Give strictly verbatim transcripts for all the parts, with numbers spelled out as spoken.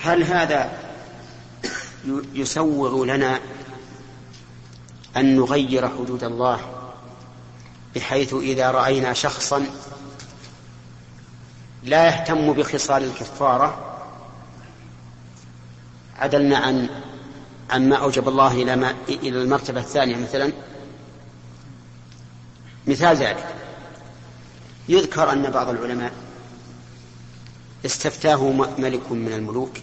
هل هذا يسوغ لنا أن نغير حدود الله، بحيث إذا رأينا شخصا لا يهتم بخصال الكفارة عدلنا عن عما أوجب الله إلى, ما إلى المرتبة الثانية مثلا؟ مثال ذلك يذكر أن بعض العلماء استفتاه ملك من الملوك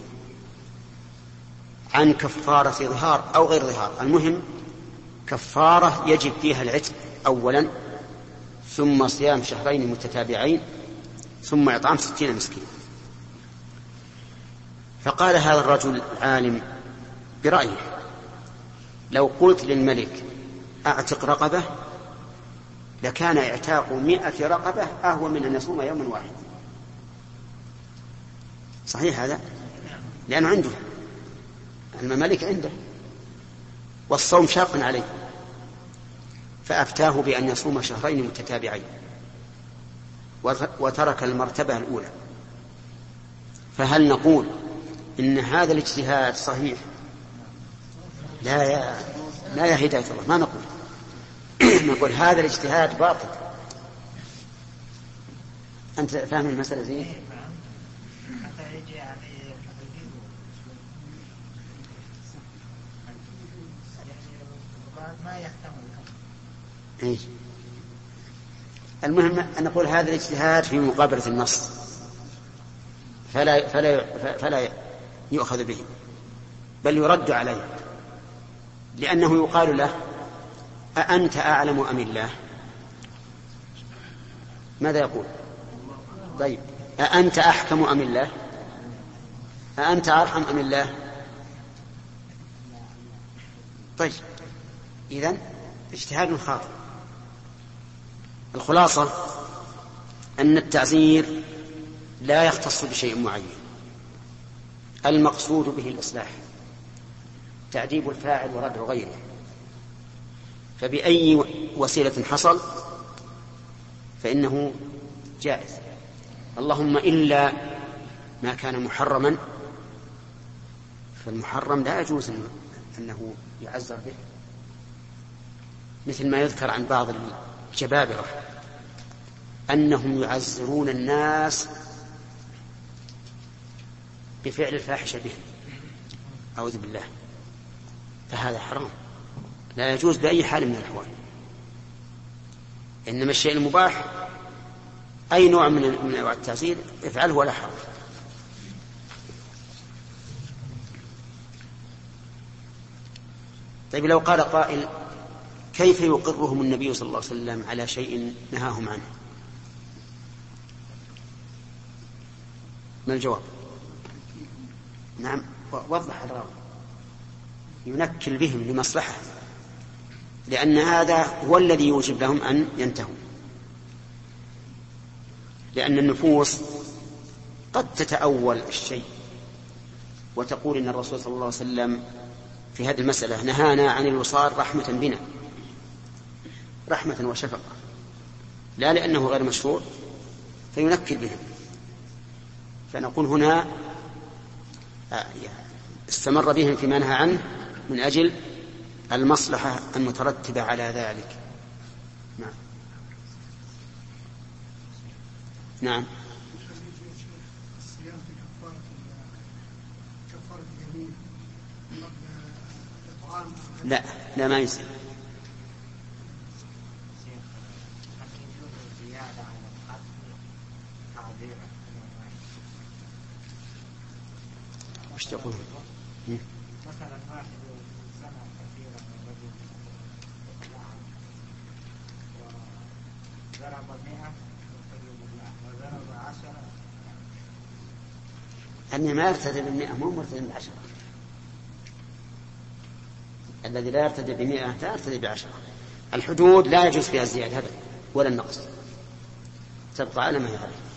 عن كفارة ظهار أو غير ظهار، المهم كفارة يجب فيها العتق أولا، ثم صيام شهرين متتابعين، ثم إطعام ستين مسكين. فقال هذا الرجل العالم برأيه: لو قلت للملك أعتق رقبة لكان اعتاق مئة رقبة أهون من أن يصوم يوما واحد. صحيح هذا؟ لأنه عنده الممالك عنده والصوم شاق عليه، فأفتاه بأن يصوم شهرين متتابعين وترك المرتبة الأولى. فهل نقول إن هذا الاجتهاد صحيح؟ لا يا لا يا هداية الله، ما نقول نقول هذا الاجتهاد باطل. أنت فاهم المسألة زين؟ إيه؟ المهم أن نقول هذا الاجتهاد في مقابلة النص فلا, فلا, فلا يؤخذ به، بل يرد عليه، لأنه يقال له: أأنت أعلم أم الله؟ ماذا يقول؟ طيب، أأنت أحكم أم الله؟ أأنت أرحم أم الله؟ طيب، إذن اجتهاد خاطئ. الخلاصة أن التعزير لا يختص بشيء معين، المقصود به الإصلاح، تعذيب الفاعل وردع غيره، فبأي وسيلة حصل فإنه جائز، اللهم إلا ما كان محرما، فالمحرم لا يجوز أنه يعزر به، مثل ما يذكر عن بعض الجبابرة أنهم يعزرون الناس بفعل الفاحشة به، أعوذ بالله، فهذا حرام، لا يجوز بأي حال من الأحوال. إنما الشيء المباح أي نوع من من أنواع التعزير افعله ولا حرج. طيب، لو قال قائل: كيف يقرهم النبي صلى الله عليه وسلم على شيء نهاهم عنه؟ ما الجواب؟ نعم، وضح الراوي، ينكل بهم لمصلحة، لأن هذا هو الذي يوجب لهم أن ينتهوا، لأن النفوس قد تتأول الشيء وتقول إن الرسول صلى الله عليه وسلم في هذه المسألة نهانا عن الوصال رحمة بنا، رحمة وشفقة، لا لأنه غير مشروع، فينكل بهم. فنقول هنا استمر بهم فيما نهى عنه من أجل المصلحة المترتبة على ذلك. نعم نعم. لا لا ما يصير. وش تقول؟ مثلا واحد سمع كثيرا من رجل وضرب مئة وضرب عشرة، أني ما يرتدي بالمئة مو مرتدي بالعشرة، الذي لا يرتدي بمئة لا يرتدي بعشرة. الحدود لا يجوز فيها الزيادة هذا ولا النقص، تبقى على ما هي عليه.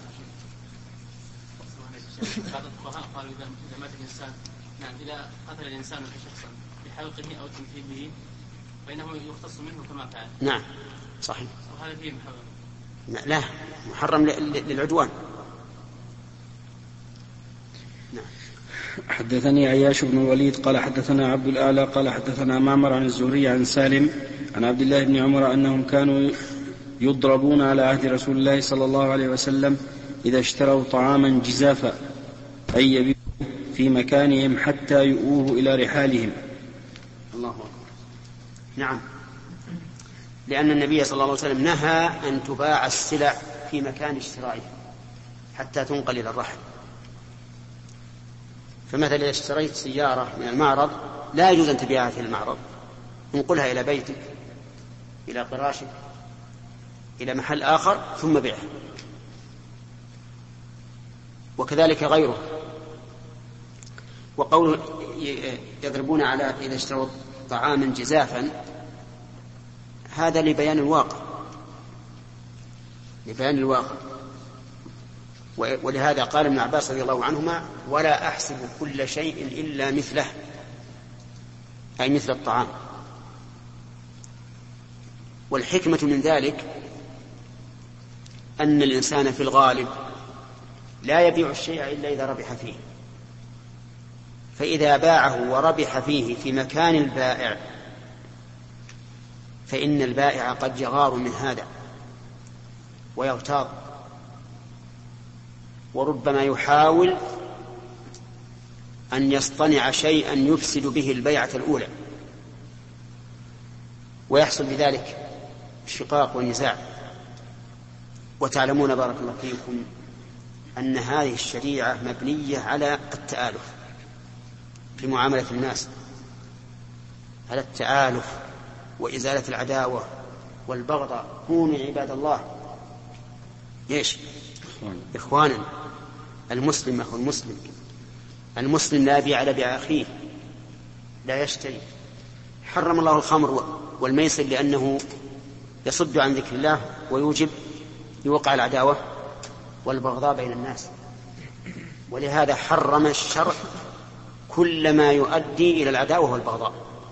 بعض الفقهاء قالوا إذا مات الإنسان، نعم، إذا قتل الإنسان شخصا بحلقه أو تمثيله فإنه يختص منه كما فعل. نعم صحيح. وهذا فيه محرم. لا، محرم للعدوان. نعم. حدثني عياش بن الوليد قال حدثنا عبد الأعلى قال حدثنا معمر عن الزهري عن سالم عن عبد الله بن عمر أنهم كانوا يضربون على عهد رسول الله صلى الله عليه وسلم إذا اشتروا طعاما جزافا أي يبيعوه في مكانهم حتى يؤوه إلى رحالهم. الله أكبر. نعم، لأن النبي صلى الله عليه وسلم نهى أن تباع السلع في مكان اشترائها حتى تنقل إلى الرحل. فمثلا إذا اشتريت سيارة من المعرض لا يجوز أن تبيعها في المعرض، انقلها إلى بيتك، إلى قراشك، إلى محل آخر ثم بيعها. وكذلك غيره. وقوله يضربون على إذا اشتروا طعاما جزافا هذا لبيان الواقع، لبيان الواقع. ولهذا قال ابن عباس رضي الله عنهما: ولا أحسب كل شيء إلا مثله، أي مثل الطعام. والحكمة من ذلك أن الإنسان في الغالب لا يبيع الشيء إلا إذا ربح فيه، فإذا باعه وربح فيه في مكان البائع فإن البائع قد يغار من هذا ويغتاظ، وربما يحاول أن يصطنع شيئا يفسد به البيعة الأولى، ويحصل بذلك شقاق ونزاع. وتعلمون بارك الله فيكم أن هذه الشريعة مبنية على التآلف في معاملة الناس، على التآلف وإزالة العداوة والبغضاء. كونوا عباد الله ايش؟ إخوانا. المسلم أخو المسلم، المسلم لا يبيع على بيع أخيه، لا يشتري. حرم الله الخمر والميسر لأنه يصد عن ذكر الله ويوجب يوقع العداوة والبغضاء بين الناس. ولهذا حرم الشرع كل ما يؤدي إلى العداوة والبغضاء.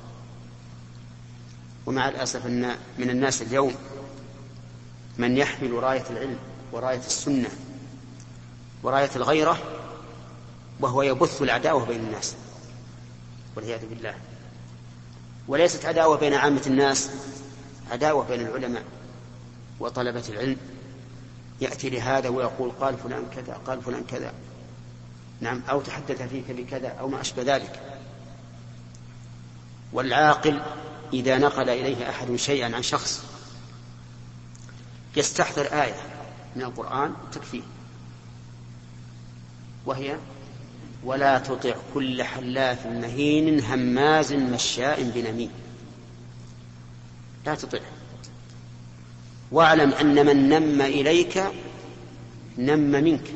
ومع الأسف أن من الناس اليوم من يحمل راية العلم وراية السنة وراية الغيرة وهو يبث العداوة بين الناس والعياذ بالله. وليست عداوة بين عامة الناس، عداوة بين العلماء وطلبة العلم. يأتي لهذا ويقول قال فلان كذا، قال فلان كذا، نعم، أو تحدث فيك بكذا أو ما أشبه ذلك. والعاقل إذا نقل إليه أحد شيئا عن شخص يستحضر آية من القرآن تكفيه، وهي: ولا تطع كل حلاف مهين هماز مشاء بنميم. لا تطع، واعلم أن من نم إليك نم منك،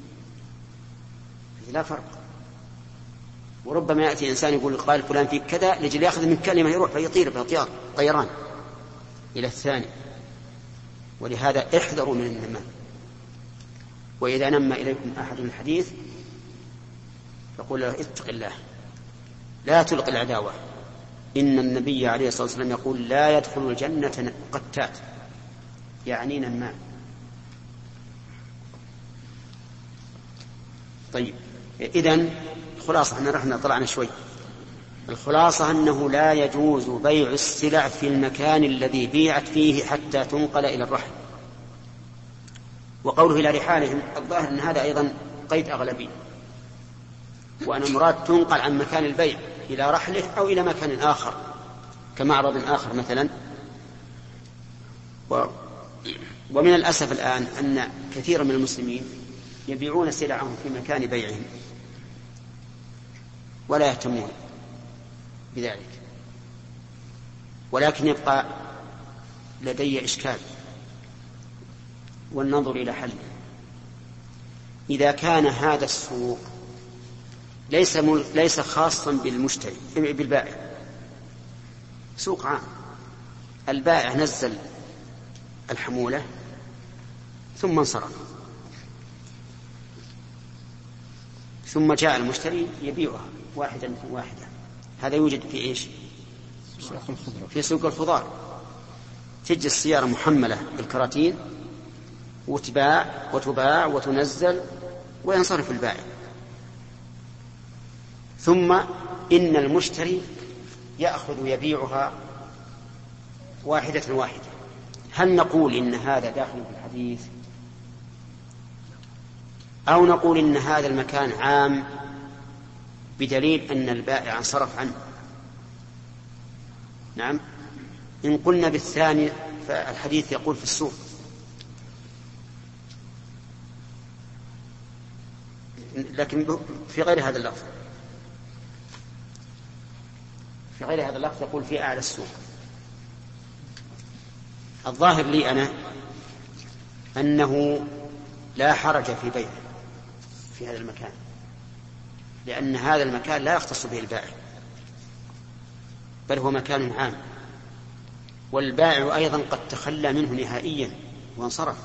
لا فرق. وربما يأتي إنسان يقول قال فلان فيك كذا لجل يأخذ من كلمة يروح فيطير بطيار طيران إلى الثاني. ولهذا احذروا من النمام. وإذا نم إليكم أحد الحديث فقول له اتق الله، لا تلق العداوة. إن النبي عليه الصلاة والسلام يقول لا يدخل الجنة قتات، يعني نمام. طيب، إذن الخلاصة أن رحنا طلعنا شوي. الخلاصة أنه لا يجوز بيع السلع في المكان الذي بيعت فيه حتى تنقل إلى الرحل. وقوله إلى رحالهم الظاهر أن هذا أيضا قيد أغلبي، وأن المراد تنقل عن مكان البيع إلى رحله أو إلى مكان آخر كمعرض آخر مثلا. و... ومن الأسف الآن أن كثير من المسلمين يبيعون سلعهم في مكان بيعهم ولا يهتمون بذلك. ولكن يبقى لدي إشكال والنظر إلى حل. إذا كان هذا السوق ليس ليس خاصا بالمشتري بالبائع، سوق عام، البائع نزل الحمولة ثم انصرف، ثم جاء المشتري يبيعها واحدا واحدا. هذا يوجد في إيش؟ في سوق الخضار. تجي السيارة محملة بالكراتين وتباع وتباع وتنزل وينصرف البائع. ثم إن المشتري يأخذ يبيعها واحدة واحدة. هل نقول إن هذا داخل في الحديث أو نقول إن هذا المكان عام بدليل أن البائع انصرف عنه؟ نعم، إن قلنا بالثاني فالحديث يقول في السوق، لكن في غير هذا اللفظ في غير هذا اللفظ يقول في أعلى السوق. الظاهر لي أنا أنه لا حرج في بيعه في هذا المكان، لأن هذا المكان لا يختص به البائع، بل هو مكان عام، والبائع أيضا قد تخلى منه نهائيا وانصرف.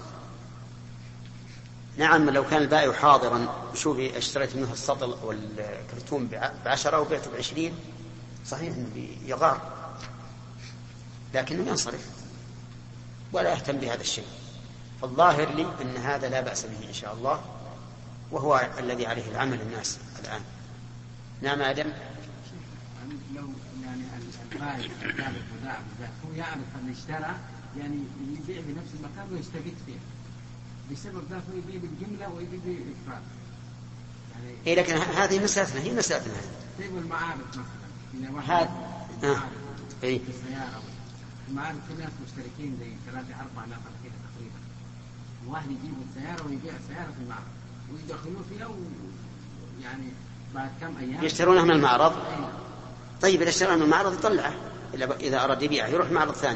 نعم، لو كان البائع حاضرا، شوفي اشتريت منه السطل والكرتون بعشرة وبعته بعشرين، صحيح أنه يغار، لكنه ينصرف ولا يهتم بهذا الشيء. فالظاهر لي أن هذا لا بأس به إن شاء الله، وهو الذي عليه العمل الناس الآن. نعم آدم. لو يعني البائع البائع هو يعرف أن اشترى يعني يبيع بنفس المكان ويستفيد فيه، بسبب ذلك هو يبيع بالجملة ويبيع بالإفراد. يعني إيه، لكن هذه مسألتنا، هي مسألتنا. طيب المعارض مثلا، إذا واحد هذا آه. إيه في السيارة، المعارض في ناس مشتركين زي ثلاثة أربعة نفر كده تقريبا، واحد يجيب السيارة ويبيع السيارة في المعرض ويدخلوه فيها و... يعني بعد كم أيام يشترونه من المعرض. طيب إذا اشترونه من المعرض يطلعه، إذا أراد يبيعه يروح معرض ثاني.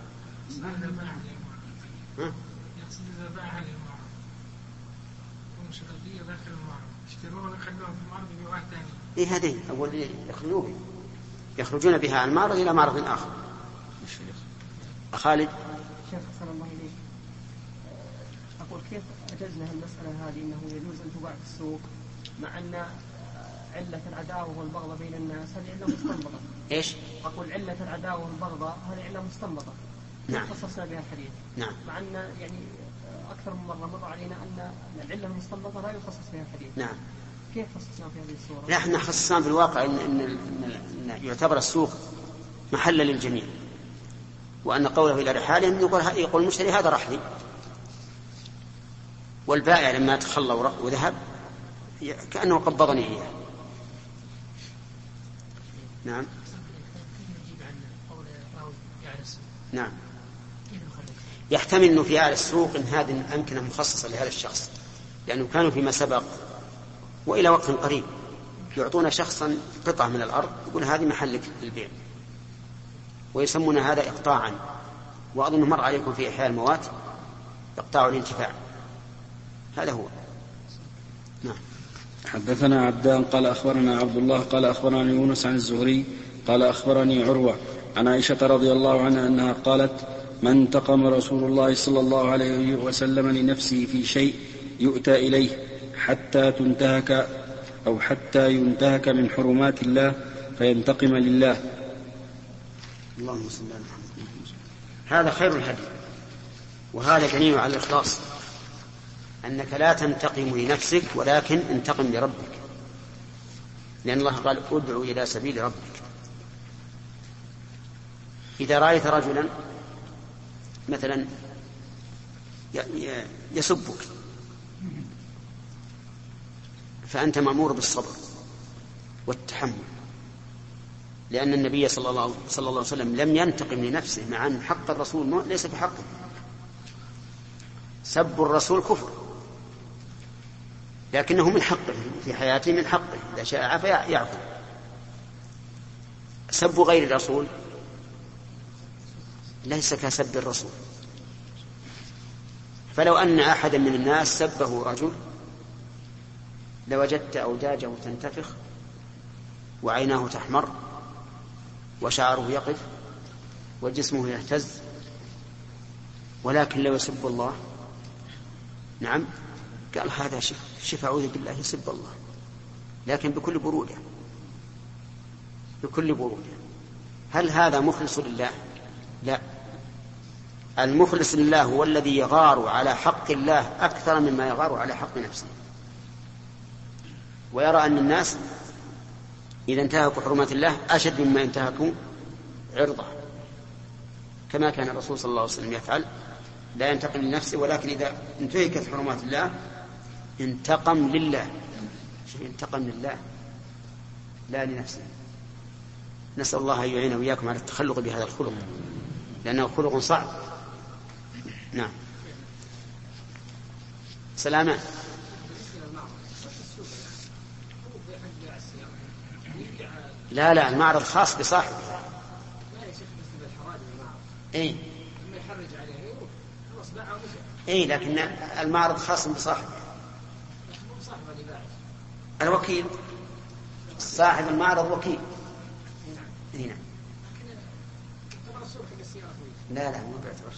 ها؟ يقصد إذا باعها للمعرض ومشغلية داخل المعرض يشترونه ويخلوها في المعرض بواحد ثاني. إيه هذين أول يخرجون يخرجون بها عن المعرض إلى معرض آخر. خالد. شيخ حسن الله إليك، أقول كيف أجزنا المسألة هذه أنه يجوز أن تباع في السوق مع أن علة العداوة والبغضة بين الناس هذه علة مستنبطة؟ إيش؟ أقول علة العداوة والبغضة هذه علة مستنبطة. نعم. خصصنا بها الحديث. نعم. مع أن يعني أكثر من مرة مر علينا أن العلة المستنبطة لا يخصص بها الحديث. نعم. كيف خصصنا في هذه الصورة؟ لا، احنا خصصنا بالواقع إن, إن, إن يعتبر السوق محلا للجميع، وأن قوله إلى رحالهم يقول, يقول المشتري هذا رحلي، والبائع لما تخلى وذهب كأنه قبضني إياه. نعم. نعم. يحتمل أنه في أعلى السوق إن هذه الأمكنة مخصصة لهذا الشخص، لأنه كانوا فيما سبق وإلى وقت قريب يعطون شخصا قطعة من الأرض يقول هذه محلك للبيع، ويسمون هذا إقطاعا، وأظن مر عليكم في إحياء الموات إقطاع الانتفاع، هذا هو. نعم. حدثنا عبدان قال أخبرنا عبد الله قال أخبرني يونس عن الزهري قال أخبرني عروة عن عائشة رضي الله عنها أنها قالت: ما انتقم رسول الله صلى الله عليه وسلم لنفسه في شيء يؤتى إليه حتى تنتهك أو حتى ينتهك من حرمات الله فينتقم لله. اللهم صل على محمد. هذا خير الهدي، وهذا دليل على الإخلاص، أنك لا تنتقم لنفسك ولكن انتقم لربك، لأن الله قال: ادعو إلى سبيل ربك. إذا رأيت رجلا مثلا يسبك فأنت مأمور بالصبر والتحمل، لأن النبي صلى الله عليه وسلم لم ينتقم لنفسه، مع أن حق الرسول ليس بحقه. سب الرسول كفر، لكنه من حقه في حياته، من حقه إذا شاء عفا يعفو. سب غير الرسول ليس كسب الرسول. فلو أن أحدا من الناس سبه رجل لوجدت أوداجه تنتفخ وعيناه تحمر وشعره يقف وجسمه يهتز، ولكن لو يسب الله، نعم، قال هذا شف أعوذ بالله يسب الله، لكن بكل برودة، بكل برودة. هل هذا مخلص لله؟ لا. المخلص لله هو الذي يغار على حق الله أكثر مما يغار على حق نفسه، ويرى أن الناس إذا انتهكوا حرمات الله أشد مما انتهكوا عرضه، كما كان الرسول صلى الله عليه وسلم يفعل، لا ينتقم لنفسه، ولكن إذا انتهكت حرمات الله انتقم لله، انتقم لله لا لنفسه. نسأل الله أن يعين وإياكم على التخلق بهذا الخلق، لأنه خلق صعب. نعم. سلامان. لا لا المعرض خاص بصاحبه. اي اي لكن المعرض خاص بصاحبه. الوكيل صاحب المعرض وكيل. هنا لا لا مو بيعتبر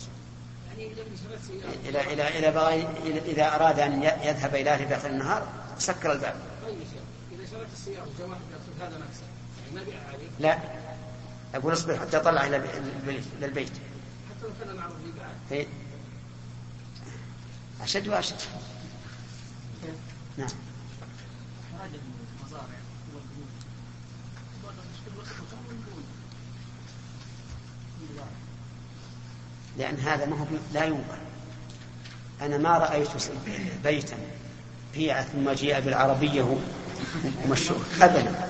إذا إذا إذا بغى إذا أراد أن يذهب إلى أهله في النهار سكر الباب. إذا شريت السيارة وجاء واحد يقصد هذا مكسب يعني ما بيع عليه. لا أقول اصبر حتى أطلع إلى البيت. حتى لو كان المعرض بيبيع. أشد وأشد. نعم. لأن هذا ما هو لا ينبغي. أنا ما رأيت بيتا بيع ثم جاء بالعربية ومشروع أبدا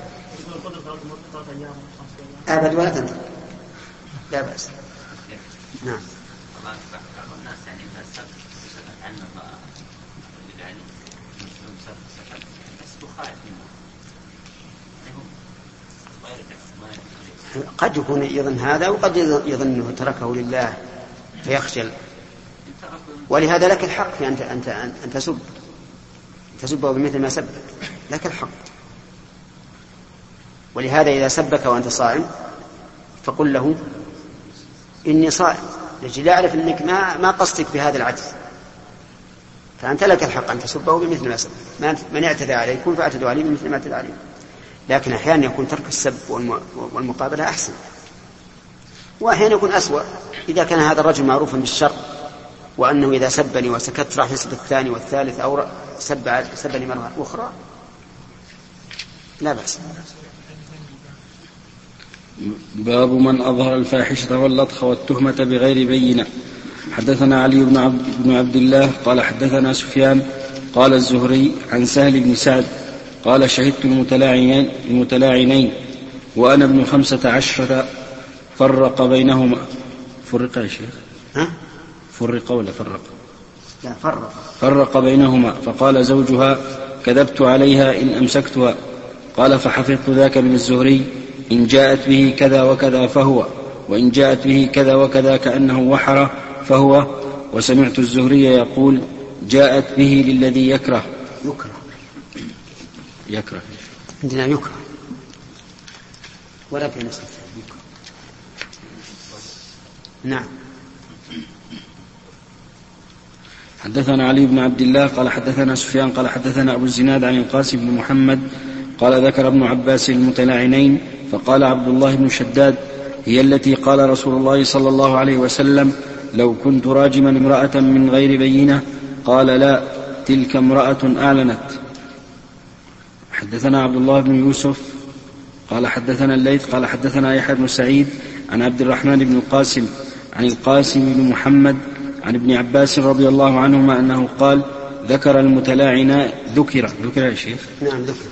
أبد ولا تنتهي لا بأس. نعم. الناس يعني الناس عنه يعني مسلم سفر بس بخارج منه قد يكون يظن هذا وقد يظنه تركه لله فيخجل، ولهذا لك الحق في أن أنت أن تسب تسبه بمثل ما سبك، لك الحق. ولهذا إذا سبك وأنت صائم فقل له إني صائم، لكي لا أعرف أنك ما ما قصدك بهذا العجز، فأنت لك الحق أن تسبه بمثل ما سبك. من اعتدى عليكم فاعتدوا عليه بمثل ما اعتدى عليه. لكن أحيانا يكون ترك السب والمقابلة أحسن، وأحيانا يكون أسوأ إذا كان هذا الرجل معروفا بالشر، وأنه إذا سبني وسكت راح يسب الثاني والثالث أو سب سبني مرة أخرى لا بأس. باب من أظهر الفاحشة واللطخ والتهمة بغير بينة. حدثنا علي بن عبد, بن عبد الله قال حدثنا سفيان قال الزهري عن سهل بن سعد قال شهدت المتلاعنين, المتلاعنين وأنا ابن خمسة عشرة فرق بينهما. فرق يا شيخ؟ ها؟ فرق ولا فرق؟ لا فرق. فرق بينهما فقال زوجها كذبت عليها إن أمسكتها. قال فحفظت ذاك من الزهري إن جاءت به كذا وكذا فهو، وإن جاءت به كذا وكذا كأنه وحر فهو. وسمعت الزهري يقول جاءت به للذي يكره. يكره يكره عندنا يكره ولا في نسخة يكره. نعم. حدثنا علي بن عبد الله قال حدثنا سفيان قال حدثنا أبو الزناد عن القاسم بن محمد قال ذكر ابن عباس المتلاعنين فقال عبد الله بن شداد هي التي قال رسول الله صلى الله عليه وسلم لو كنت راجما امرأة من غير بينة. قال لا تلك امرأة أعلنت. حدثنا عبد الله بن يوسف قال حدثنا الليث قال حدثنا يحيى بن سعيد عن عبد الرحمن بن القاسم عن القاسم بن محمد عن ابن عباس رضي الله عنهما أنه قال ذكر المتلاعنان ذكر ذكر يا شيخ نعم ذكر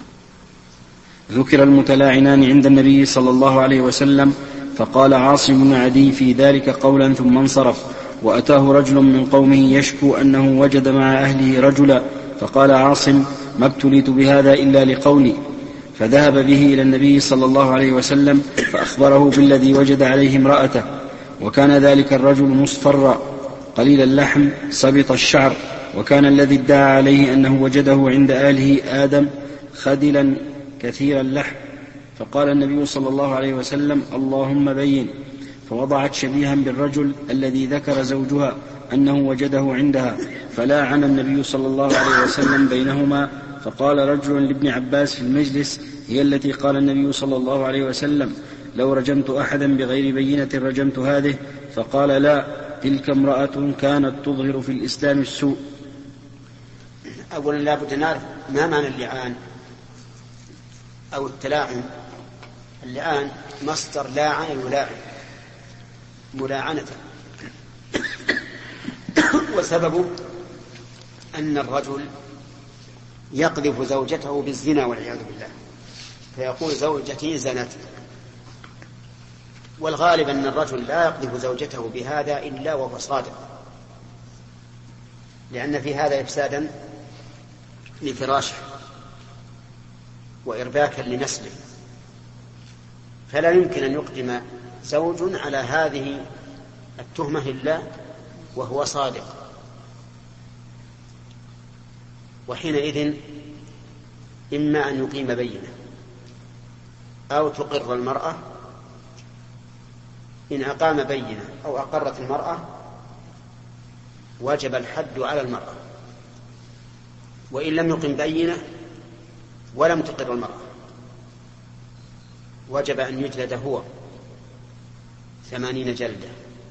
ذكر المتلاعنان عند النبي صلى الله عليه وسلم فقال عاصم بن عدي في ذلك قولا ثم انصرف. وأتاه رجل من قومه يشكو أنه وجد مع أهله رجلا فقال عاصم ما ابتليت بهذا إلا لقولي. فذهب به إلى النبي صلى الله عليه وسلم فأخبره بالذي وجد عليه امرأته، وكان ذلك الرجل مصفرا قليل اللحم سبط الشعر، وكان الذي ادعى عليه أنه وجده عند آله آدم خدلا كثير اللحم. فقال النبي صلى الله عليه وسلم اللهم بين. فوضعت شبيها بالرجل الذي ذكر زوجها أنه وجده عندها، فلاعن النبي صلى الله عليه وسلم بينهما. فقال رجل لابن عباس في المجلس هي التي قال النبي صلى الله عليه وسلم لو رجمت أحدا بغير بينة رجمت هذه. فقال لا تلك امرأة كانت تظهر في الإسلام السوء. أولا لا بد نعرف ما معنى اللعان. أو التلاعن. اللعان مصدر لاعن يلاعن ملاعنة، وسببه أن الرجل يقذف زوجته بالزنا والعياذ بالله، فيقول زوجتي زنت. والغالب أن الرجل لا يقذف زوجته بهذا إلا وهو صادق، لأن في هذا إفسادا لفراشه وإرباكا لنسله، فلا يمكن أن يقدم زوج على هذه التهمة لله وهو صادق. وحينئذ إما أن يقيم بينة أو تقر المرأة. إن أقام بينة أو أقرت المرأة وجب الحد على المرأة، وإن لم يقم بينة ولم تقر المرأة وجب أن يجلد هو ثمانين جلدة،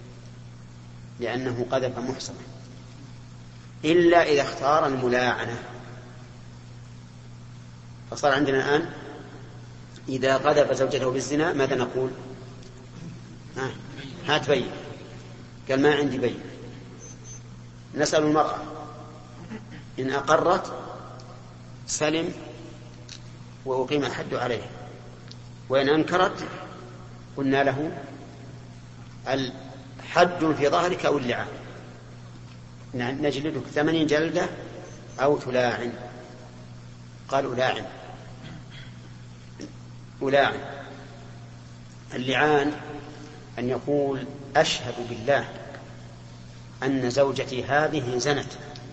لأنه قذف محصنا، إلا إذا اختار الملاعنة. فصار عندنا الآن إذا قذف زوجته بالزنا ماذا نقول؟ ها هات بين. قال ما عندي بين. نسأل المرأة إن أقرت سلم وأقيم الحد عليها، وإن أنكرت قلنا له الحد في ظهرك أو اللعان، نجلدك ثمانين جلدة أو تلاعن. قال ألاعن. ألاعن اللعان أن يقول أشهد بالله أن زوجتي هذه زنت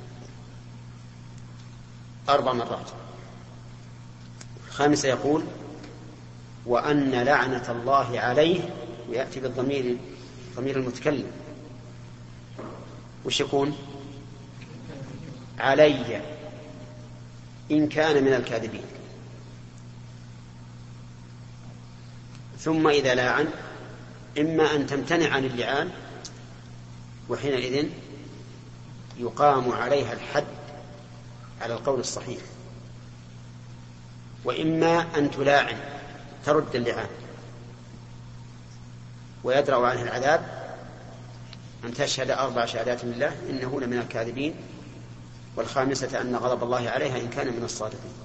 أربع مرات. الخامسة يقول وأن لعنة الله عليه، ويأتي بالضمير ضمير المتكلم، وش يكون؟ علي إن كان من الكاذبين. ثم إذا لاعن إما أن تمتنع عن اللعان، وحينئذ يقام عليها الحد على القول الصحيح، وإما أن تلاعن ترد اللعان ويدرأ عنها العذاب أن تشهد أربع شهادات لله إنه لمن الكاذبين، والخامسة أن غضب الله عليها إن كان من الصادقين.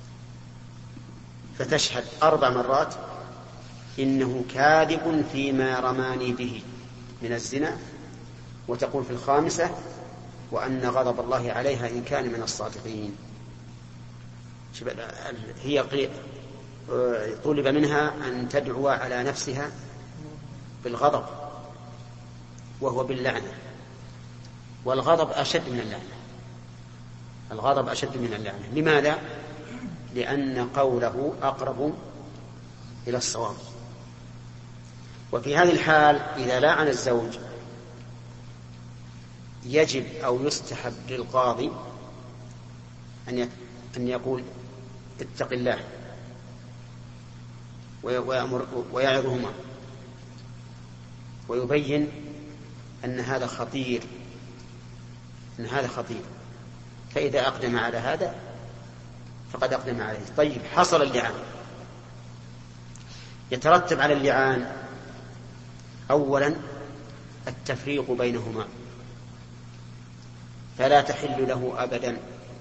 فتشهد أربع مرات إنه كاذب فيما رماني به من الزنا، وتقول في الخامسة وأن غضب الله عليها إن كان من الصادقين. هي طلب منها أن تدعو على نفسها بالغضب وهو باللعنة، والغضب أشد من اللعنة. الغضب أشد من اللعنة. لماذا؟ لأن قوله أقرب إلى الصواب. وفي هذه الحال إذا لعن الزوج يجب أو يستحب للقاضي أن أن يقول اتق الله ويأمر ويعظهما، ويبين أن هذا خطير، أن هذا خطير، فإذا أقدم على هذا فقد أقدم عليه. طيب، حصل اللعان، يترتب على اللعان أولا التفريق بينهما، فلا تحل له أبدا،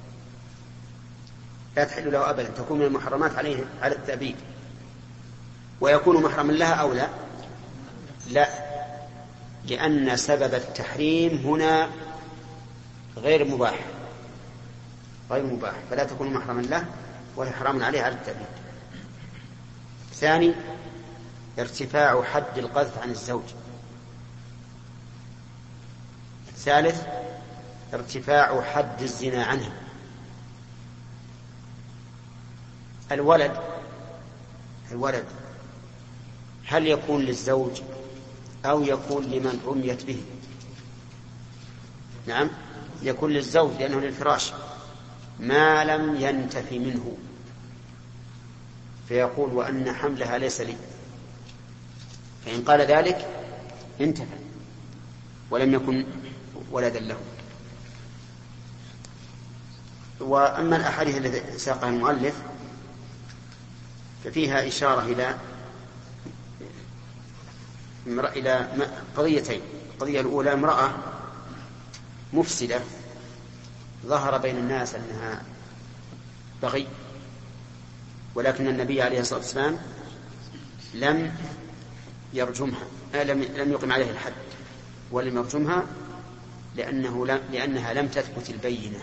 لا تحل له أبدا، تكون من المحرمات عليه على التأبيد. ويكون محرما لها أو لا؟ لا، لأن سبب التحريم هنا غير مباح، غير مباح، فلا تكون محرما له وهي حرام عليه على التأبيد. ثاني، ارتفاع حد القذف عن الزوج. الثالث، ارتفاع حد الزنا عنها. الولد الولد هل يكون للزوج أو يكون لمن رميت به؟ نعم، يكون للزوج لأنه للفراش ما لم ينتف منه، فيقول وأن حملها ليس لي، فإن قال ذلك انتفى ولم يكن ولدا له. وأما الأحاديث التي ساقها المؤلف ففيها إشارة إلى إلى قضيتين. القضية الأولى امرأة مفسدة ظهر بين الناس أنها بغي، ولكن النبي عليه الصلاة والسلام لم يرجمها، لم لم يقم عليه الحد ولم يرجمها لأنه لم لأنها لم تثبت البينة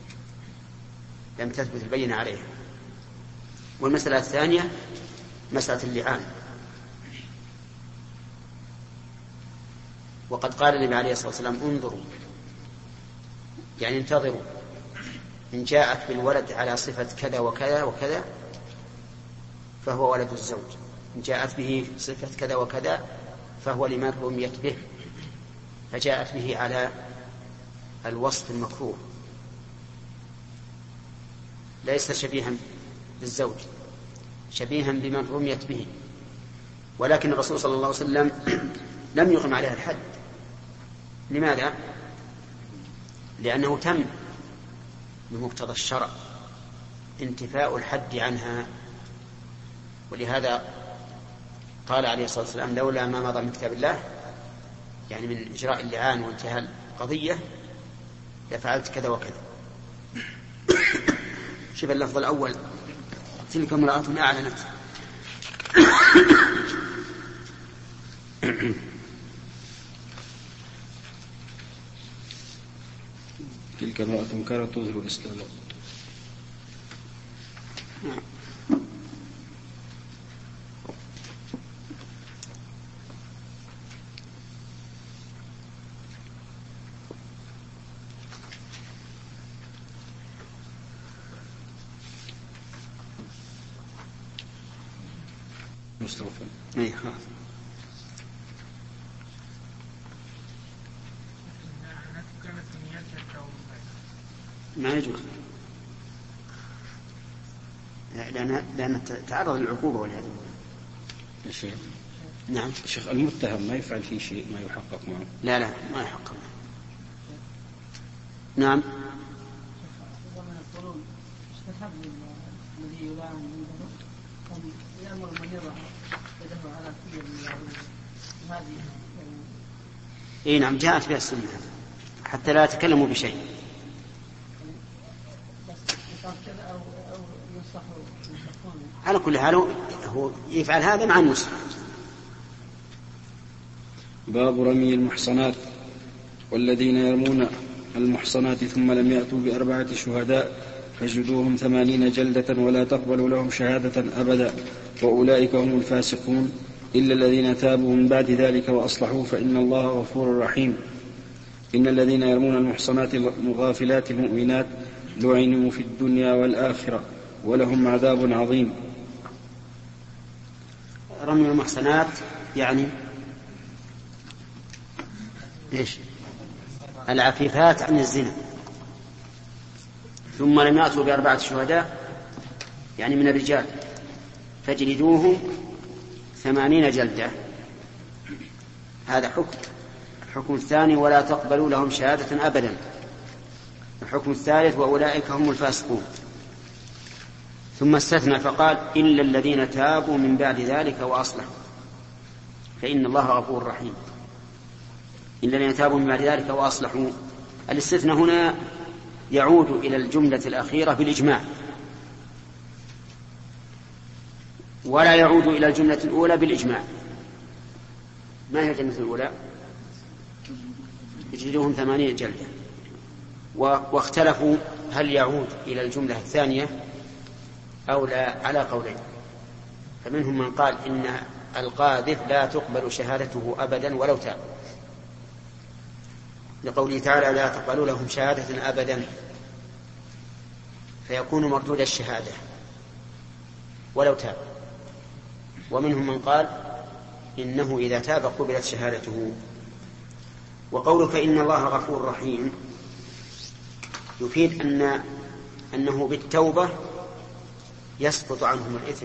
لم تثبت البينة عليها. والمسألة الثانية مسألة اللعان، وقد قال النبي عليه الصلاة والسلام انظروا، يعني انتظروا، إن جاءت بالولد على صفة كذا وكذا وكذا فهو ولد الزوج، إن جاءت به صفة كذا وكذا فهو لمن رميت به، فجاءت به على الوصف المكروه ليس شبيها بالزوج، شبيها بمن رميت به. ولكن الرسول صلى الله عليه وسلم لم يقم عليها الحد. لماذا؟ لأنه تم بمقتضى الشرع انتفاء الحد عنها، ولهذا قال عليه الصلاة والسلام لولا ما مضى من كتاب الله، يعني من إجراء اللعان وانتهاء القضية، لفعلت كذا وكذا. شوف اللفظ الأول تلك امرأة أعلنت تلك امرأة كانت تظهر الإسلام. مصطفى اي خلاص ما يجوز، لأن لأن تعرض للعقوبة والعياذ بالله. الشيخ نعم الشيخ المتهم ما يفعل فيه شيء ما يحقق معه. لا لا ما يحقق. نعم الذي يلام منه أن يأمر من يضع يده على كل هذه. اي نعم جاءت بها السنة حتى لا يتكلموا بشيء. على كل حال هو يفعل هذا مع النصح. باب رمي المحصنات. والذين يرمون المحصنات ثم لم يأتوا بأربعة شهداء فاجلدوهم ثمانين جلدة ولا تقبلوا لهم شهادة أبدا وأولئك هم الفاسقون إلا الذين تابوا من بعد ذلك وأصلحوا فإن الله غفور رحيم. إن الذين يرمون المحصنات الغافلات المؤمنات لعنوا في الدنيا والآخرة ولهم عذاب عظيم. رمي المحصنات يعني إيش؟ العفيفات عن الزنا ثم لم يأتوا بأربعة شهداء يعني من الرجال فاجلدوهم ثمانين جلدة. هذا حكم. الحكم الثاني ولا تقبلوا لهم شهادة أبدا. الحكم الثالث وأولئك هم الفاسقون. ثم استثنى فقال إلا الذين تابوا من بعد ذلك وأصلحوا فإن الله غفور رحيم. إلا الذين تابوا من بعد ذلك وأصلحوا. الاستثناء هنا يعود إلى الجملة الأخيرة بالإجماع ولا يعود إلى الجملة الأولى بالإجماع. ما هي الجملة الأولى؟ يجلدوهم ثمانين جلدة. واختلفوا هل يعود إلى الجملة الثانية أو لا على قولين. فمنهم من قال إن القاذف لا تقبل شهادته أبدا ولو تاب لقوله تعالى لا تقبلوا لهم شهادة أبدا فيكون مردود الشهادة ولو تاب. ومنهم من قال إنه إذا تاب قبلت شهادته. وقوله فإن الله غفور رحيم يفيد أن أنه بالتوبة يسقط عنهم الإثم،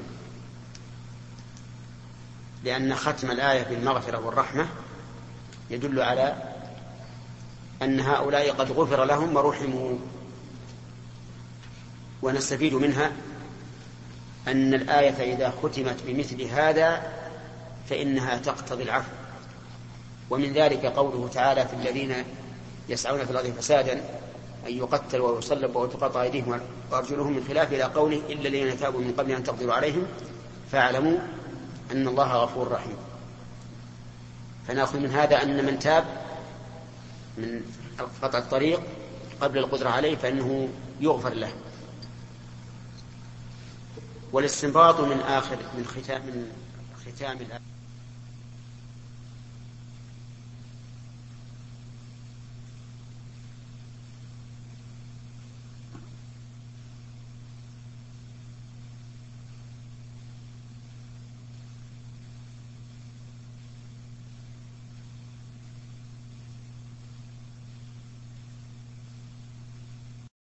لأن ختم الآية بالمغفرة والرحمة يدل على أن هؤلاء قد غفر لهم ورحموا. ونستفيد منها أن الآية إذا ختمت بمثل هذا فإنها تقتضي العفو. ومن ذلك قوله تعالى في الذين يسعون في الأرض فسادا أن يقتلوا ويصلبوا وتقطع أيديهم وأرجلهم من خلاف إلى قوله إلا الذين تابوا من قبل أن تقدروا عليهم فاعلموا أن الله غفور رحيم. فنأخذ من هذا أن من تاب من قطع الطريق قبل القدرة عليه فإنه يغفر له. والاستنباط من آخر من ختام من ختام الآية